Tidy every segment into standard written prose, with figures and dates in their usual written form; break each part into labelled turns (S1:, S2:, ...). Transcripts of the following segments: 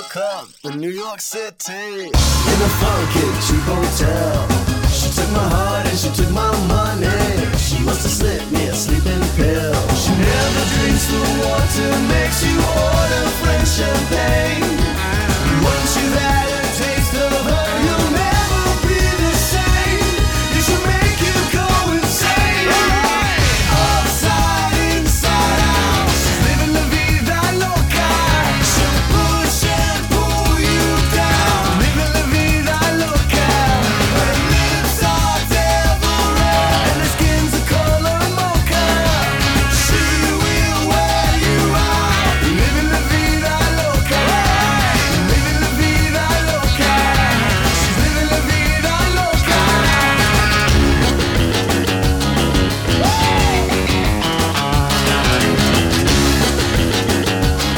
S1: woke up in New York City in a funky cheap hotel. She took my heart and she took my money. She must have slipped me a sleeping pill. She never drinks the water, makes you order French champagne. Once you've had a taste of her, you'll never be the same. You should make you go insane. Upside, inside out, she's living la vida loca. She'll push and pull you down, living la vida loca. Her lips are devil red and her skin's the color mocha. She will wear you out, living la vida loca. Living la vida loca. She's living la vida loca.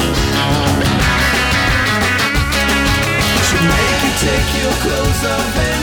S1: She'll make you take your clothes off